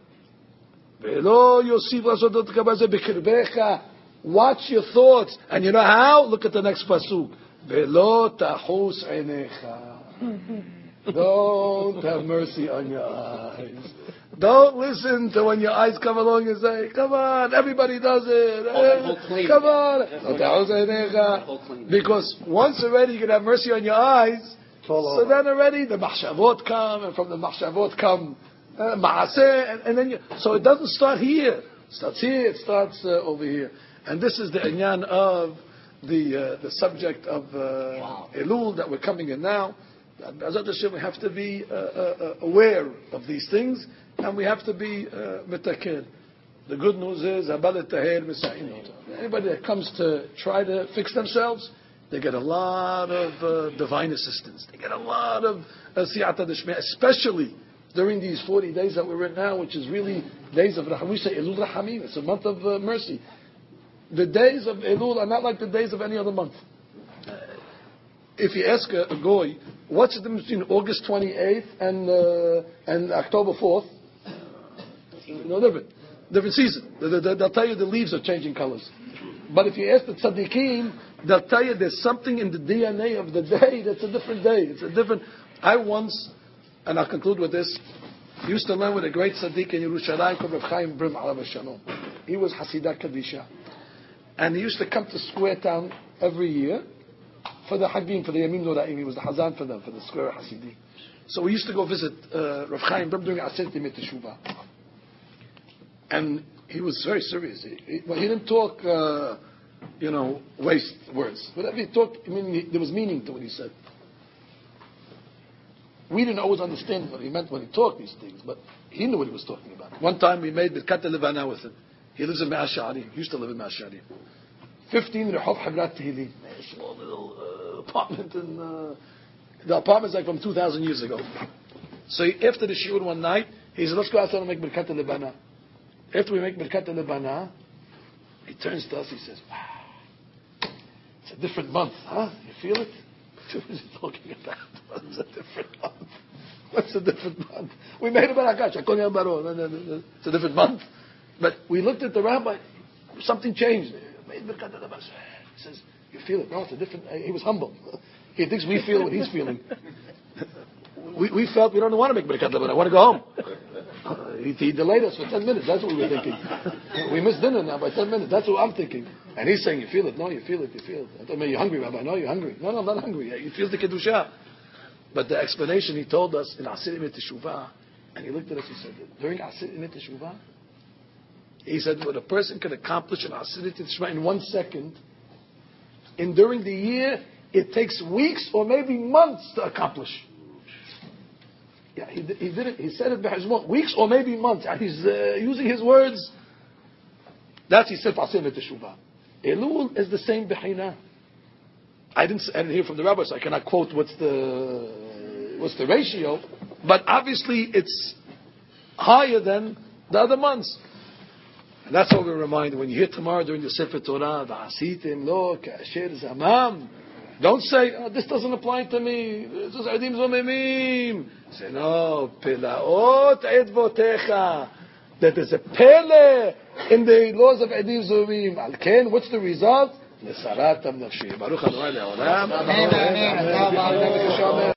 v'lo yosifu la'asot ot kabazeh b'kirbecha. Watch your thoughts, and you know how? Look at the next pasuk. V'lo ta'chus einecha. Don't have mercy on your eyes. Don't listen to when your eyes come along and say, "Come on, everybody does it. Oh, eh, come on." Because once already you can have mercy on your eyes, so then already the machshavot come, and from the machshavot come uh, maaseh, and, and then you, so it doesn't start here. It starts here. It starts uh, over here, and this is the inyan of the uh, the subject of uh, wow. Elul that we're coming in now. B'ezrat Hashem, we have to be uh, uh, aware of these things, and we have to be metaker. The good news is, anybody that comes to try to fix themselves, they get a lot of uh, divine assistance. They get a lot of siyata d'shmei, especially during these forty days that we're in now, which is really days of Raham. We say Elul Rahamim. It's a month of uh, mercy. The days of Elul are not like the days of any other month. If you ask a, a goy, what's the difference between August twenty-eighth and uh, and October fourth? No different. Different season. They, they, they'll tell you the leaves are changing colors. But if you ask the tzaddikim, they'll tell you there's something in the D N A of the day that's a different day. It's a different. I once, and I'll conclude with this, used to learn with a great tzaddik in Yerushalayim called Rav Chaim Brim Alav Shalom. He was Hasidah Kadisha. And he used to come to Square Town every year for the Hagim, for the Yamim Noraim. He was the Hazan for them, for the Square Hasidi. So we used to go visit uh, Rav Chaim Brim during Aseret Yemei Teshuvah. And he was very serious. He, he, well, he didn't talk, uh, you know, waste words. Whatever he talked, I mean, he, there was meaning to what he said. We didn't always understand what he meant when he talked these things, but he knew what he was talking about. One time we made Birkat Levana with him. He lives in Me'ah Sha'arim. He used to live in Me'ah Sha'arim. Fifteen Rehov Habrat Tehillim. A small little uh, apartment in uh, the apartment's like from two thousand years ago. So he, after the shiur one night, he said, "Let's go outside and make Birkat Levana." After we make Birkat Levana, he turns to us. He says, "Wow, it's a different month, huh? You feel it?" What is he talking about? What's a different month? What's a different month? We made a barakash. It's a different month. But we looked at the rabbi. Something changed. He says, "You feel it?" No, it's a different. He was humble. He thinks we feel what he's feeling. we, we felt we don't want to make Birkat Levana. I want to go home. Uh, he, he delayed us for ten minutes. That's what we were thinking. We missed dinner now by ten minutes. That's what I'm thinking. And he's saying, "You feel it?" "No, you feel it. You feel it." I told him, "You're hungry, Rabbi." "No, you're hungry." "No, no, I'm not hungry." "You feel the kedusha." But the explanation he told us in Aseret Yemei Teshuvah, and he looked at us. He said, during Aseret Yemei Teshuvah, he said, what a person can accomplish in Aseret Yemei Teshuvah in one second, and during the year, it takes weeks or maybe months to accomplish. Yeah, he, he did it. He said it by his mouth. Weeks or maybe months. And he's uh, using his words. That's he said. Aseret Yemei Teshuvah. Elul is the same b'china. I didn't. I didn't hear from the rabbi, so I cannot quote what's the what's the ratio. But obviously, it's higher than the other months. And that's what we're reminded when you hear tomorrow during the Sefer Torah. V'asitim lo ka'asher zamam. Don't say, "Oh, this doesn't apply to me. This is Edim Zomimim." Say, "No, Pelaot Edvotecha." That there's a Pele in the laws of Edim Zomimim. Al Ken, what's the result? Nesarat Am Nafshi. Baruch Adonai Le'olam. Amen.